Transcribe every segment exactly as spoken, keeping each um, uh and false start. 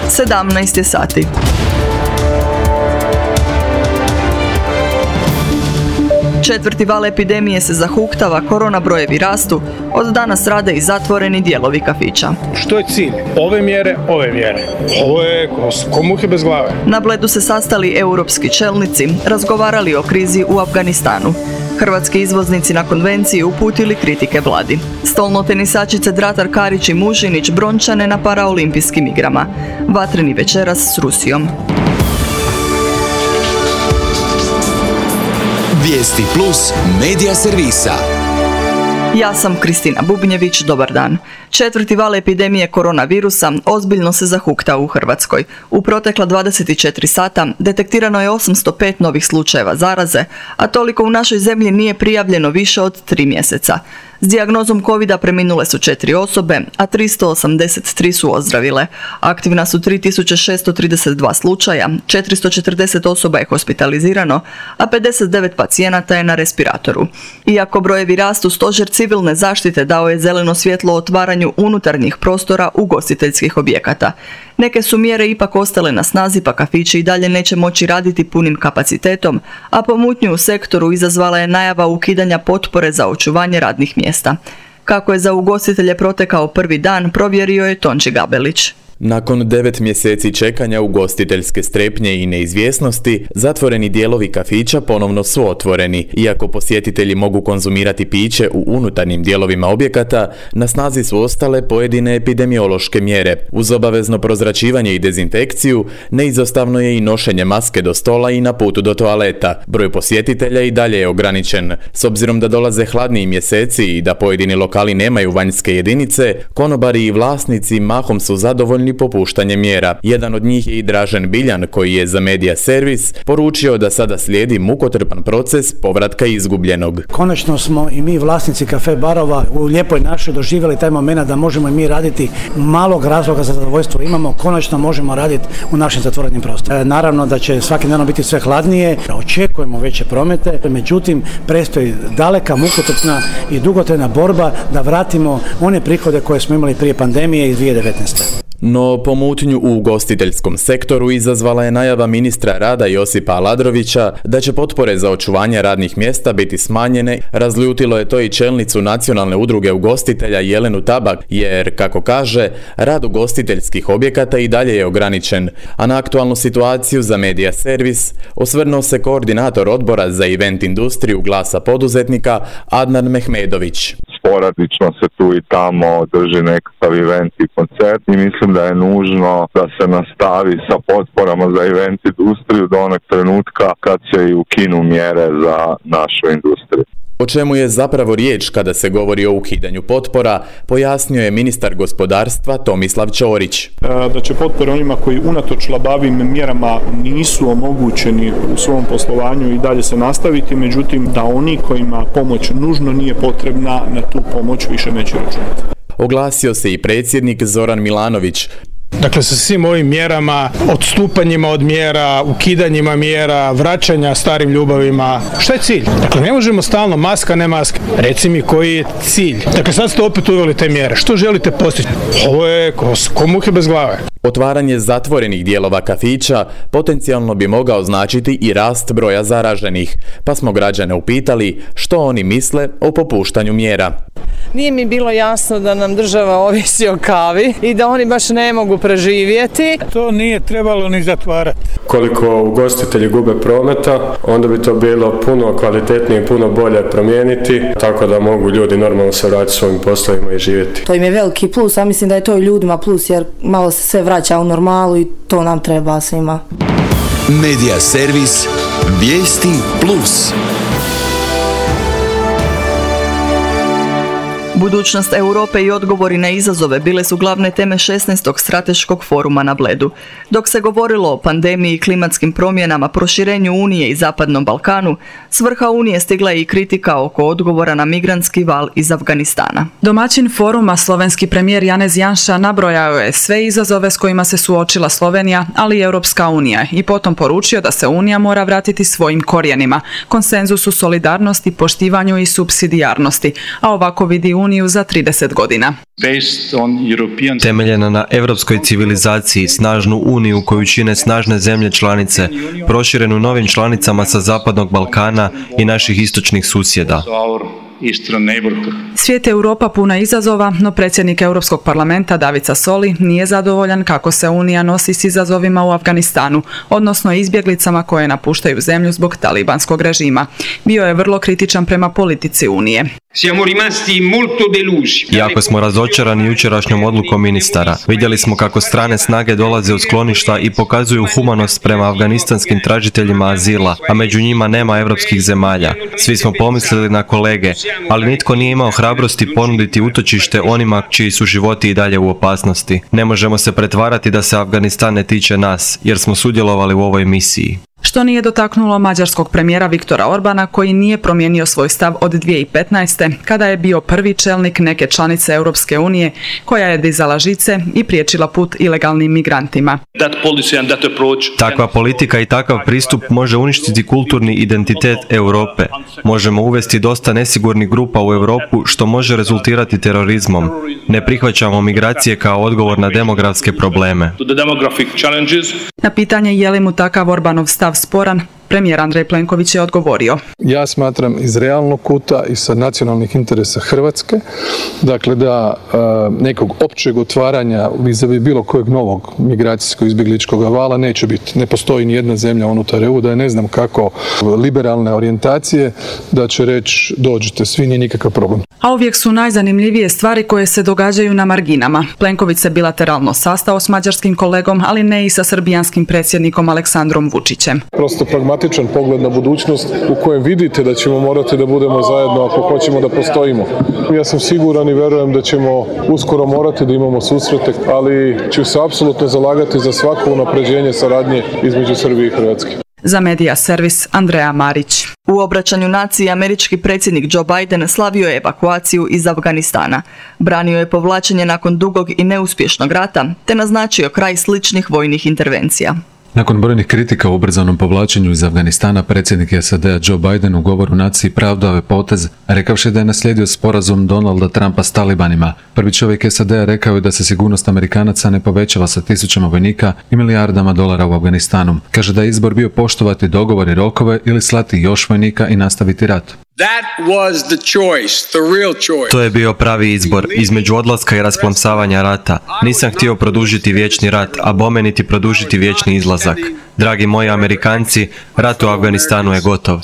sedamnaest je sati. Četvrti val epidemije se zahuktava, korona brojevi rastu, od danas rade i zatvoreni dijelovi kafića. Što je cilj? Ove mjere, ove mjere. Ovo je ko muhe bez glave. Na Bledu se sastali europski čelnici, razgovarali o krizi u Afganistanu. Hrvatski izvoznici na konvenciji uputili kritike vladi. Stolnotenisačice Dratar Karić i Mužinić brončane na paraolimpijskim igrama. Vatreni večeras s Rusijom. Vijesti plus medija servisa. Ja sam Kristina Bubnjević, dobar dan. Četvrti val epidemije koronavirusa ozbiljno se zahukta u Hrvatskoj. U protekla dvadeset četiri sata detektirano je osamsto pet novih slučajeva zaraze, a toliko u našoj zemlji nije prijavljeno više od tri mjeseca. S dijagnozom covida preminule su četiri osobe, a tristo osamdeset tri su ozdravile. Aktivna su tri tisuće šesto trideset dva slučaja, četiristo četrdeset osoba je hospitalizirano, a pedeset devet pacijenata je na respiratoru. Iako brojevi rastu, Stožer civilne zaštite dao je zeleno svjetlo otvaranju unutarnjih prostora ugostiteljskih objekata. Neke su mjere ipak ostale na snazi, pa kafići i dalje neće moći raditi punim kapacitetom, a pomutnju u sektoru izazvala je najava ukidanja potpore za očuvanje radnih mjesta. Kako je za ugostitelje protekao prvi dan, provjerio je Tonči Gabelić. Nakon devet mjeseci čekanja ugostiteljske strepnje i neizvjesnosti, zatvoreni dijelovi kafića ponovno su otvoreni. Iako posjetitelji mogu konzumirati piće u unutarnjim dijelovima objekata, na snazi su ostale pojedine epidemiološke mjere. Uz obavezno prozračivanje i dezinfekciju, neizostavno je i nošenje maske do stola i na putu do toaleta. Broj posjetitelja i dalje je ograničen. S obzirom da dolaze hladniji mjeseci i da pojedini lokali nemaju vanjske jedinice, konobari i vlasnici mahom su zadovoljni popuštanje mjera. Jedan od njih je i Dražen Biljan, koji je za Medija servis poručio da sada slijedi mukotrpan proces povratka izgubljenog. Konačno smo i mi vlasnici kafe barova u Lijepoj našoj doživjeli taj moment da možemo i mi raditi, malog razloga za zadovoljstvo imamo, konačno možemo raditi u našim zatvorenim prostorima. E, naravno da će svaki dan biti sve hladnije, očekujemo veće promete, međutim predstoji daleka, mukotrpna i dugotrajna borba da vratimo one prihode koje smo imali prije pandemije iz dvije tisuće devetnaeste. No pomutnju u ugostiteljskom sektoru izazvala je najava ministra rada Josipa Aladrovića da će potpore za očuvanje radnih mjesta biti smanjene. Razljutilo je to i čelnicu Nacionalne udruge ugostitelja Jelenu Tabak, jer, kako kaže, rad ugostiteljskih objekata i dalje je ograničen. A na aktualnu situaciju za Medija servis osvrnuo se koordinator odbora za event industriju Glasa poduzetnika Adnan Mehmedović. Sporadično se tu i tamo drži nekakav event i koncert i mislim da je nužno da se nastavi sa potporama za event industriju do onog trenutka kad se i ukinu mjere za našu industriju. O čemu je zapravo riječ kada se govori o ukidanju potpora, pojasnio je ministar gospodarstva Tomislav Ćorić. Da će potpore onima koji unatoč labavim mjerama nisu omogućeni u svom poslovanju i dalje se nastaviti, međutim da oni kojima pomoć nužno nije potrebna, na tu pomoć više neće računati. Oglasio se i predsjednik Zoran Milanović. Dakle, sa svim ovim mjerama, odstupanjima od mjera, ukidanjima mjera, vraćanja starim ljubavima, šta je cilj? Dakle, ne možemo stalno maska, ne maska. Reci mi koji je cilj. Dakle, sad ste opet uveli te mjere. Što želite postići? Ovo je ko, ko muhe bez glave. Otvaranje zatvorenih dijelova kafića potencijalno bi mogao značiti i rast broja zaraženih, pa smo građane upitali što oni misle o popuštanju mjera. Nije mi bilo jasno da nam država ovisi o kavi i da oni baš ne mogu preživjeti. To nije trebalo ni zatvarati. Koliko ugostitelji gube prometa, onda bi to bilo puno kvalitetnije i puno bolje promijeniti, tako da mogu ljudi normalno se vratiti svojim poslovima i živjeti. To im je veliki plus, a mislim da je to i ljudima plus, jer malo se sve vraća u normalu i to nam treba svima. Medija servis Vijesti plus. Budućnost Europe i odgovori na izazove bile su glavne teme šesnaestog strateškog foruma na Bledu. Dok se govorilo o pandemiji, klimatskim promjenama, proširenju Unije i Zapadnom Balkanu, s vrha Unije stigla je i kritika oko odgovora na migrantski val iz Afganistana. Domaćin foruma, slovenski premijer Janez Janša, nabrojao je sve izazove s kojima se suočila Slovenija, ali i Europska unija, i potom poručio da se Unija mora vratiti svojim korijenima, konsenzusu solidarnosti, poštivanju i supsidijarnosti, a ovako vidi Uniju za trideset godina. Temeljena na europskoj civilizaciji, snažnu uniju koju čine snažne zemlje članice, proširenu novim članicama sa Zapadnog Balkana i naših istočnih susjeda. Svijet je Europa puna izazova, no predsjednik Europskog parlamenta David Sassoli nije zadovoljan kako se Unija nosi s izazovima u Afganistanu, odnosno izbjeglicama koje napuštaju zemlju zbog talibanskog režima. Bio je vrlo kritičan prema politici Unije. Jako smo razočarani jučerašnjom odlukom ministara. Vidjeli smo kako strane snage dolaze u skloništa i pokazuju humanost prema afganistanskim tražiteljima azila, a među njima nema europskih zemalja. Svi smo pomislili na kolege, ali nitko nije imao hrabrosti ponuditi utočište onima čiji su životi i dalje u opasnosti. Ne možemo se pretvarati da se Afganistan ne tiče nas, jer smo sudjelovali u ovoj misiji. Što nije dotaknulo mađarskog premijera Viktora Orbana, koji nije promijenio svoj stav od dvije tisuće petnaeste. kada je bio prvi čelnik neke članice Europske unije koja je dizala žice i priječila put ilegalnim migrantima. Takva politika i takav pristup može uništiti kulturni identitet Europe. Možemo uvesti dosta nesigurnih grupa u Europu što može rezultirati terorizmom. Ne prihvaćamo migracije kao odgovor na demografske probleme. Na pitanje je li mu takav Orbanov stav sporan, premijer Andrej Plenković je odgovorio. Ja smatram iz realnog kuta i sa nacionalnih interesa Hrvatske, dakle da e, nekog općeg otvaranja vis-a-vis bilo kojeg novog migracijskog izbjegličkog vala neće biti. Ne postoji ni jedna zemlja unutar E U da je ne znam kako liberalne orijentacije da će reći dođite svi, nije nikakav problem. A uvijek su najzanimljivije stvari koje se događaju na marginama. Plenković se bilateralno sastao s mađarskim kolegom, ali ne i sa srbijanskim predsjednikom Aleksandrom Vučićem. Prosto pragmatičan pogled na budućnost u kojem vidite da ćemo morati da budemo zajedno ako hoćemo da postojimo. Ja sam siguran i verujem da ćemo uskoro morati da imamo susrete, ali ću se apsolutno zalagati za svako unapređenje saradnje između Srbije i Hrvatske. Za Medija servis Andreja Marić. U obraćanju naciji američki predsjednik Joe Biden slavio je evakuaciju iz Afganistana. Branio je povlačenje nakon dugog i neuspješnog rata, te naznačio kraj sličnih vojnih intervencija. Nakon brojnih kritika o ubrzanom povlačenju iz Afganistana, predsjednik S A D-a Joe Biden u govoru naciji pravdao je potez, rekavši da je naslijedio sporazum Donalda Trumpa s talibanima. Prvi čovjek S A D-a rekao je da se sigurnost Amerikanaca ne povećava sa tisućama vojnika i milijardama dolara u Afganistanu. Kaže da je izbor bio poštovati dogovor i rokove ili slati još vojnika i nastaviti rat. To je bio pravi izbor između odlaska i rasplamsavanja rata. Nisam htio produžiti vječni rat, a bome niti produžiti vječni izlazak. Dragi moji Amerikanci, rat u Afganistanu je gotov.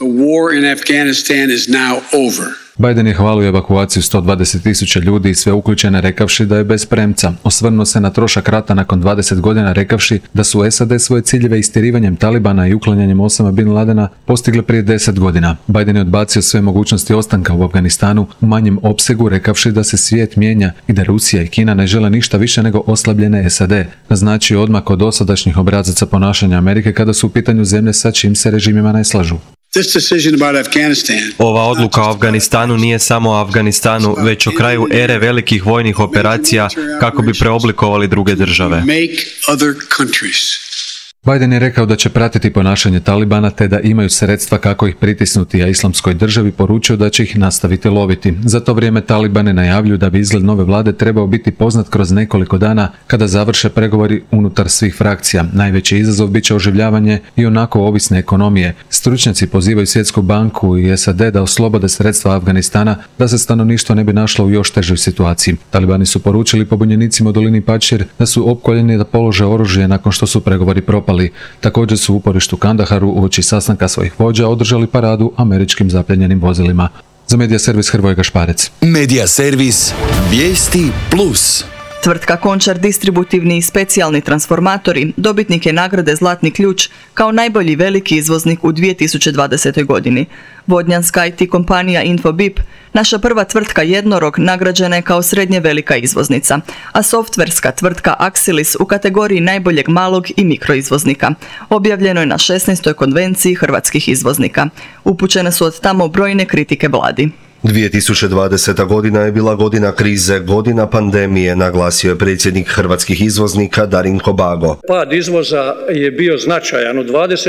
Biden je hvalio evakuaciju sto dvadeset tisuća ljudi i sve uključene rekavši da je bez premca. Osvrnuo se na trošak rata nakon dvadeset godina rekavši da su S A D svoje ciljeve istjerivanjem Talibana i uklanjanjem Osama bin Ladena postigle prije deset godina. Biden je odbacio sve mogućnosti ostanka u Afganistanu u manjem opsegu rekavši da se svijet mijenja i da Rusija i Kina ne žele ništa više nego oslabljene S A D. Naznačio odmak od dosadašnjih obrazaca ponašanja Amerike kada su u pitanju zemlje sa čim se režimima ne slažu. Ova odluka o Afganistanu nije samo o Afganistanu, već o kraju ere velikih vojnih operacija kako bi preoblikovali druge države. Biden je rekao da će pratiti ponašanje Talibana te da imaju sredstva kako ih pritisnuti, a islamskoj državi poručio da će ih nastaviti loviti. Za to vrijeme Talibane najavljuju da bi izgled nove vlade trebao biti poznat kroz nekoliko dana kada završe pregovori unutar svih frakcija. Najveći izazov bit će oživljavanje i onako ovisne ekonomije. Stručnjaci pozivaju Svjetsku banku i S A D da oslobode sredstva Afganistana da se stanovništvo ne bi našlo u još težoj situaciji. Talibani su poručili pobunjenicima u dolini Pačir da su opkoljeni da polože oružje nakon što su pregovori propali. Također su u uporištu Kandaharu uoči sastanka svojih vođa održali paradu američkim zapljenjenim vozilima. Za Medija servis Hrvoje Gašparec. Medija servis Vijesti plus. Tvrtka Končar distributivni i specijalni transformatori dobitnik je nagrade Zlatni ključ kao najbolji veliki izvoznik u dvije tisuće dvadesetoj godini. Vodnjanska I T kompanija Infobip, naša prva tvrtka Jednorog, nagrađena je kao srednje velika izvoznica, a softverska tvrtka Axilis u kategoriji najboljeg malog i mikroizvoznika. Objavljeno je na šesnaestoj konvenciji hrvatskih izvoznika. Upućene su od tamo brojne kritike vladi. dvije tisuće dvadeseta. godina je bila godina krize, godina pandemije, naglasio je predsjednik hrvatskih izvoznika Darinko Bago. Pad izvoza je bio značajan u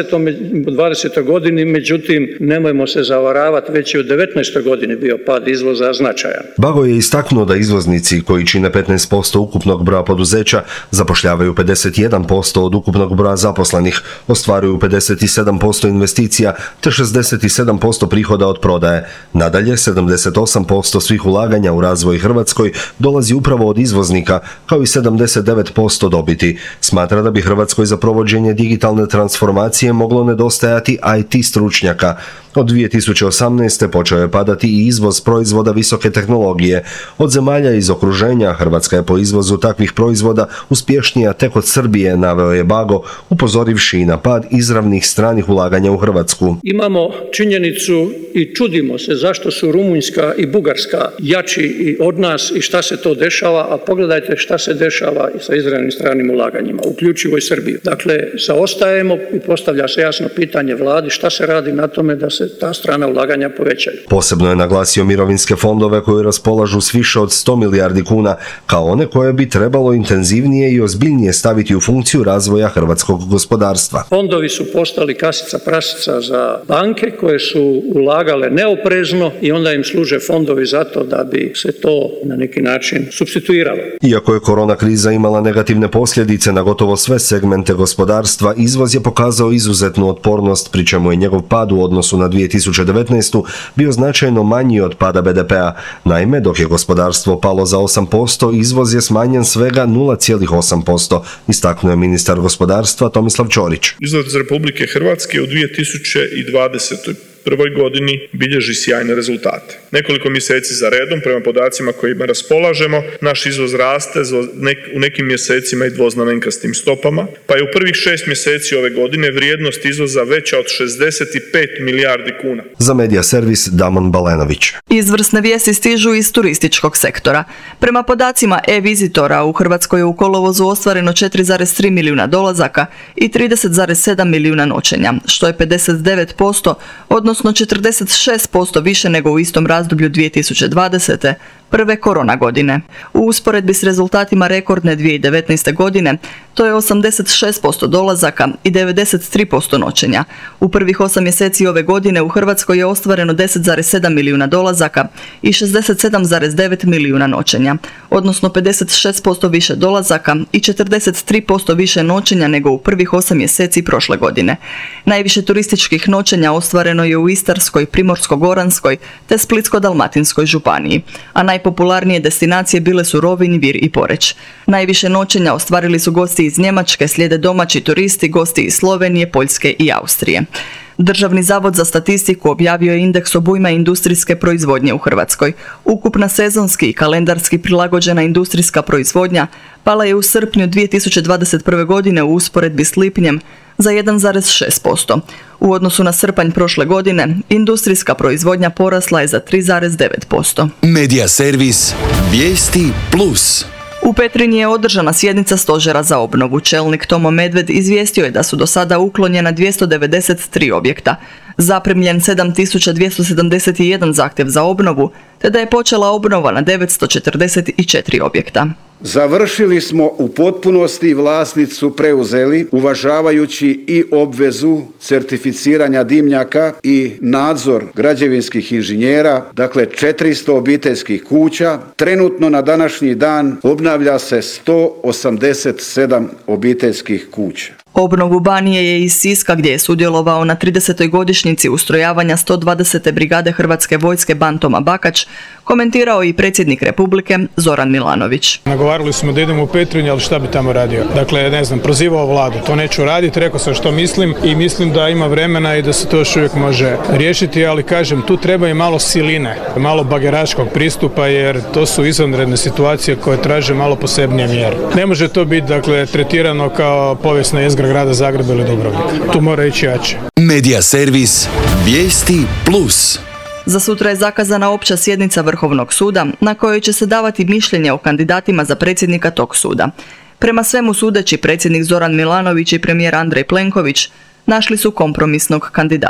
dvadesetoj godini, međutim nemojmo se zavaravati, već je u devetnaestoj godini bio pad izvoza značajan. Bago je istaknuo da izvoznici koji čine petnaest posto ukupnog broja poduzeća zapošljavaju pedeset jedan posto od ukupnog broja zaposlenih, ostvaruju pedeset sedam posto investicija te šezdeset sedam posto prihoda od prodaje. Nadalje, sedamdeset osam posto svih ulaganja u razvoj Hrvatskoj dolazi upravo od izvoznika, kao i sedamdeset devet posto dobiti. Smatra da bi Hrvatskoj za provođenje digitalne transformacije moglo nedostajati I T stručnjaka. Od dvije tisuće osamnaeste. počeo je padati i izvoz proizvoda visoke tehnologije. Od zemalja iz okruženja Hrvatska je po izvozu takvih proizvoda uspješnija tek od Srbije, naveo je Bago, upozorivši na pad izravnih stranih ulaganja u Hrvatsku. Imamo činjenicu i čudimo se zašto su Rumunjska i Bugarska jači i od nas i šta se to dešava, a pogledajte šta se dešava i sa izravnim stranim ulaganjima, uključivo i Srbiju. Dakle, zaostajemo i postavlja se jasno pitanje vladi šta se radi na tome da se ta strana ulaganja povećaju. Posebno je naglasio mirovinske fondove koji raspolažu s više od sto milijardi kuna, kao one koje bi trebalo intenzivnije i ozbiljnije staviti u funkciju razvoja hrvatskog gospodarstva. Fondovi su postali kasica prasica za banke koje su ulagale neoprezno i onda im služe fondovi zato da bi se to na neki način supstituiralo. Iako je korona kriza imala negativne posljedice na gotovo sve segmente gospodarstva, izvoz je pokazao izuzetnu otpornost, pri čemu je njegov pad u odnosu na dvije tisuće devetnaestu. bio značajno manji od pada B D P-a. Naime, dok je gospodarstvo palo za osam posto, izvoz je smanjen svega nula zarez osam posto, istaknuo je ministar gospodarstva Tomislav Ćorić. Izvoz Republike Hrvatske u dvije tisuće dvadesetoj prvoj godini bilježi sjajne rezultate. Nekoliko mjeseci za redom, prema podacima kojima raspolažemo, naš izvoz raste u nekim mjesecima i dvoznamenkastim stopama, pa je u prvih šest mjeseci ove godine vrijednost izvoza veća od šezdeset pet milijardi kuna. Za Medija servis Damon Balenović. Izvrsne vijesti stižu iz turističkog sektora. Prema podacima e-vizitora u Hrvatskoj je u kolovozu ostvareno četiri zarez tri milijuna dolazaka i trideset zarez sedam milijuna noćenja, što je pedeset devet posto, odnosno četrdeset šest posto više nego u istom razdoblju dvije tisuće dvadesete. prve korona godine. U usporedbi s rezultatima rekordne dvije tisuće devetnaeste. godine, to je osamdeset šest posto dolazaka i devedeset tri posto noćenja. U prvih osam mjeseci ove godine u Hrvatskoj je ostvareno deset zarez sedam milijuna dolazaka i šezdeset sedam zarez devet milijuna noćenja, odnosno pedeset šest posto više dolazaka i četrdeset tri posto više noćenja nego u prvih osam mjeseci prošle godine. Najviše turističkih noćenja ostvareno je u Istarskoj, Primorsko-goranskoj te Splitsko-dalmatinskoj županiji, a najpopularnije destinacije bile su Rovinj, Vir i Poreč. Najviše noćenja ostvarili su gosti iz Njemačke, slijede domaći turisti, gosti iz Slovenije, Poljske i Austrije. Državni zavod za statistiku objavio je indeks obujma industrijske proizvodnje u Hrvatskoj. Ukupna sezonski i kalendarski prilagođena industrijska proizvodnja pala je u srpnju dvije tisuće dvadeset prve. godine u usporedbi s lipnjem za jedan zarez šest posto. U odnosu na srpanj prošle godine, industrijska proizvodnja porasla je za tri zarez devet posto. Medija servis Vijesti plus. U Petrinji je održana sjednica stožera za obnovu. Čelnik Tomo Medved izvijestio je da su do sada uklonjena dvjesto devedeset tri objekta, zaprimljen sedam tisuća dvjesto sedamdeset jedan zahtjev za obnovu, te da je počela obnova na devetsto četrdeset četiri objekta. Završili smo u potpunosti, vlasnici su preuzeli, uvažavajući i obvezu certificiranja dimnjaka i nadzor građevinskih inženjera, dakle četiristo obiteljskih kuća. Trenutno na današnji dan obnavlja se sto osamdeset sedam obiteljskih kuća. Obnovu Banije je iz Siska, gdje je sudjelovao na tridesetoj godišnjici ustrojavanja sto dvadesete brigade Hrvatske vojske Ban Toma Bakač, komentirao i predsjednik Republike Zoran Milanović. Nagovarali smo da idemo u Petrinju, ali šta bi tamo radio? Dakle, ne znam, prozivao vladu. To neću raditi, rekao sam što mislim i mislim da ima vremena i da se to još uvijek može riješiti, ali kažem, tu treba i malo siline, malo bageraškog pristupa, jer to su izvanredne situacije koje traže malo posebnije mjere. Ne može to biti, dakle, tretirano kao povijesna jezgra grada Zagreba ili Dubrovnika. Tu mora ići jače. Medija servis Vijesti plus. Za sutra je zakazana opća sjednica Vrhovnog suda na kojoj će se davati mišljenje o kandidatima za predsjednika tog suda. Prema svemu sudeći, predsjednik Zoran Milanović i premijer Andrej Plenković našli su kompromisnog kandidata.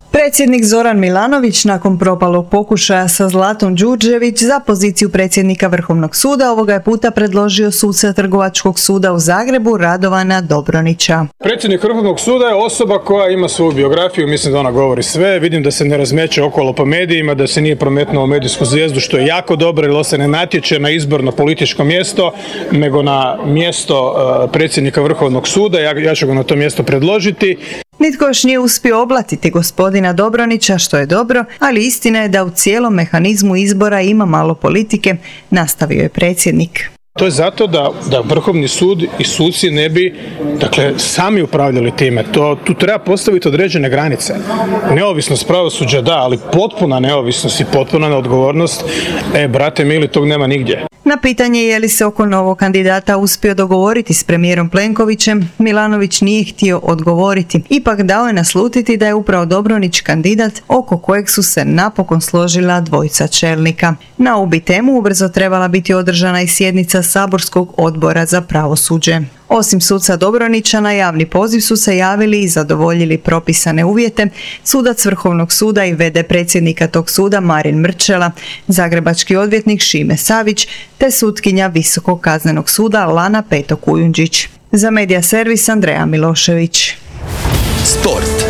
Predsjednik Zoran Milanović nakon propalog pokušaja sa Zlatom Đurđević za poziciju predsjednika Vrhovnog suda ovoga je puta predložio suca Trgovačkog suda u Zagrebu Radovana Dobronića. Predsjednik Vrhovnog suda je osoba koja ima svoju biografiju, mislim da ona govori sve, vidim da se ne razmeće okolo po medijima, da se nije prometnuo u medijsku zvijezdu, što je jako dobro, jer se ne natječe na izbor na političko mjesto, nego na mjesto uh, predsjednika Vrhovnog suda, ja, ja ću ga na to mjesto predložiti. Nitko još nije uspio oblatiti gospodina Dobronića, što je dobro, ali istina je da u cijelom mehanizmu izbora ima malo politike, nastavio je predsjednik. To je zato da, da Vrhovni sud i suci ne bi, dakle, sami upravljali time. To, tu treba postaviti određene granice. Neovisnost pravosuđa da, ali potpuna neovisnost i potpuna neodgovornost, e, brate mili, tog nema nigdje. Na pitanje je li se oko novog kandidata uspio dogovoriti s premijerom Plenkovićem, Milanović nije htio odgovoriti. Ipak dao je naslutiti da je upravo Dobronić kandidat oko kojeg su se napokon složila dvojica čelnika. Na ovu bi temu ubrzo trebala biti održana i sjednica Saborskog odbora za pravosuđe. Osim suca Dobronića, na javni poziv su se javili i zadovoljili propisane uvjete sudac Vrhovnog suda i ve de predsjednika tog suda Marin Mrčela, zagrebački odvjetnik Šime Savić te sutkinja Visokog kaznenog suda Lana Peto Kujundžić. Za Medija servis Andreja Milošević. Sport.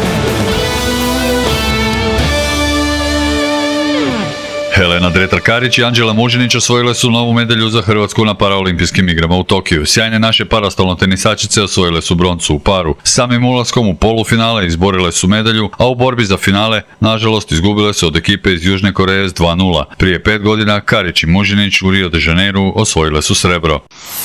Helena Dretar-Karić i Anđela Mužinić osvojile su novu medalju za Hrvatsku na paraolimpijskim igrama u Tokiju. Sjajne naše parastalno tenisačice osvojile su broncu u paru. Samim ulaskom u polufinale izborile su medalju, a u borbi za finale, nažalost, izgubile su od ekipe iz Južne Koreje s dva nula. Prije pet godina Karić i Mužinić u Rio de Janeiru osvojile su srebro.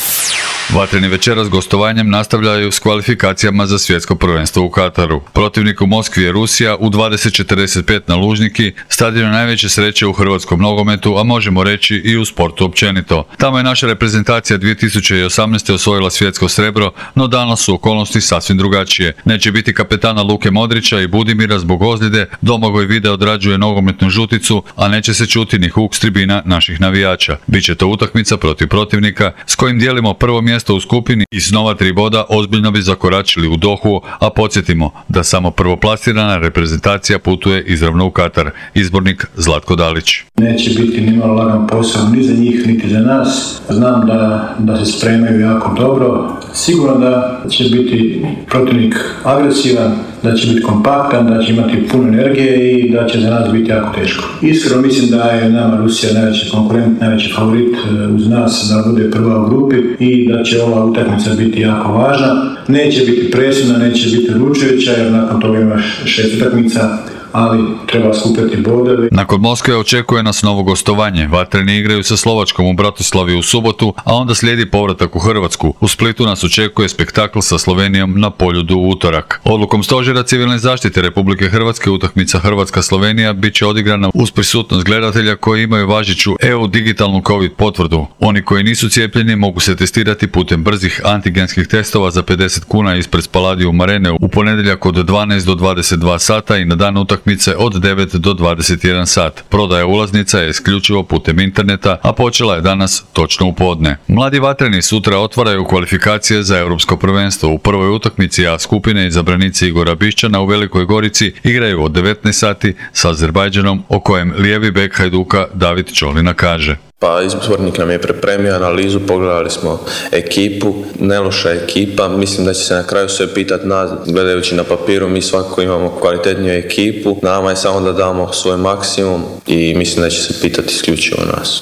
Vatreni večeras gostovanjem nastavljaju s kvalifikacijama za svjetsko prvenstvo u Kataru. Protivnik u Moskvi je Rusija u dvadeset četrdeset pet na Lužniki, stadion najveće sreće u hrvatskom nogometu, a možemo reći i u sportu općenito. Tamo je naša reprezentacija dvije tisuće osamnaeste. osvojila svjetsko srebro, no danas su okolnosti sasvim drugačije. Neće biti kapetana Luke Modrića i Budimira zbog ozljede, Domagoj Vida odrađuje nogometnu žuticu, a neće se čuti ni huk s tribina naših navijača. Biće to utakmica protiv protivnika s kojim dijelimo prvo mjesto u skupini i s nova tri boda ozbiljno bi zakoračili u Dohu, a podsjetimo da samo prvoplasirana reprezentacija putuje izravno u Katar. Izbornik Zlatko Dalić. Neće biti ni malo lagan posao ni za njih, niti za nas. Znam da, da se spremaju jako dobro. Sigurno da će biti protivnik agresivan, da će biti kompaktan, da će imati puno energije i da će za nas biti jako teško. Iskreno mislim da je nama Rusija najveći konkurent, najveći favorit uz nas da bude prva u grupi i da će ova utakmica biti jako važna. Neće biti presudna, neće biti odlučujuća jer nakon toga imaš šest utakmica, ali treba skupiti bodove. Nakon Moskve očekuje nas novo gostovanje. Vatreni igraju sa Slovačkom u Bratislavi u subotu, a onda slijedi povratak u Hrvatsku. U Splitu nas očekuje spektakl sa Slovenijom na Poljudu u utorak. Odlukom Stožera civilne zaštite Republike Hrvatske utakmica Hrvatska-Slovenija bit će odigrana uz prisutnost gledatelja koji imaju važeću E U digitalnu COVID potvrdu. Oni koji nisu cijepljeni mogu se testirati putem brzih antigenskih testova za pedeset kuna ispred Spaladium Arene u ponedjeljak od dvanaest do dvadeset dva sata i na dan utakmice od devet do dvadeset jedan sat. Prodaja ulaznica je isključivo putem interneta, a počela je danas točno u podne. Mladi vatreni sutra otvaraju kvalifikacije za europsko prvenstvo. U prvoj utakmici A skupine izabranici Igora Bišćana u Velikoj Gorici igraju od devetnaest sati sa Azerbajdžanom, o kojem lijevi bek Hajduka David Čolina kaže. Pa izbornik nam je pripremio analizu, pogledali smo ekipu, neloša ekipa, mislim da će se na kraju sve pitati nas, gledajući na papiru, mi svakako imamo kvalitetniju ekipu, nama je samo da damo svoj maksimum i mislim da će se pitati isključivo nas.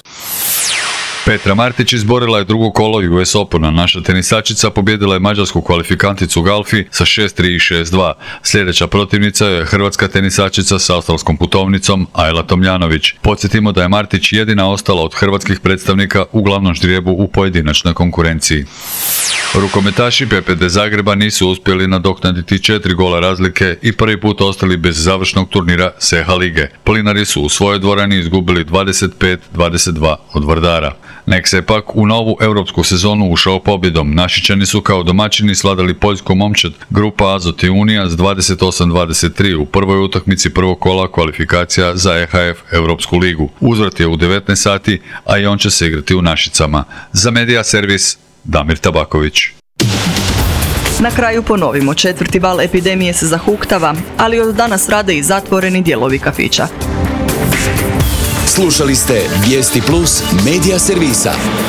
Petra Martić izborila je drugo kolo U S Opena. Naša tenisačica pobjedila je mađarsku kvalifikanticu Galfi sa šest tri i šest dva. Sljedeća protivnica je hrvatska tenisačica s australskom putovnicom Ajla Tomljanović. Podsjetimo da je Martić jedina ostala od hrvatskih predstavnika u glavnom ždrijebu u pojedinačnoj konkurenciji. Rukometaši P P D Zagreba nisu uspjeli nadoknaditi četiri gola razlike i prvi put ostali bez završnog turnira S E H A lige. Plinari su u svojoj dvorani izgubili dvadeset pet dvadeset dva od Vardara. Nek se pak u novu europsku sezonu ušao pobjedom. Našičani su kao domaćini sladali poljsku momčad grupa Azot i Unija s dvadeset osam dvadeset tri u prvoj utakmici prvog kola kvalifikacija za E H F Europsku ligu. Uzvrat je u devetnaest sati, a i on će se igrati u Našicama. Za Medija servis Damir Tabaković. Na kraju ponovimo, četvrti val epidemije se zahuktava, ali od danas rade i zatvoreni dijelovi kafića. Slušali ste Vijesti Plus medija servisa.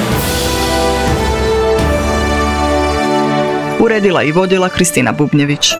Uredila i vodila Kristina Bubnjević.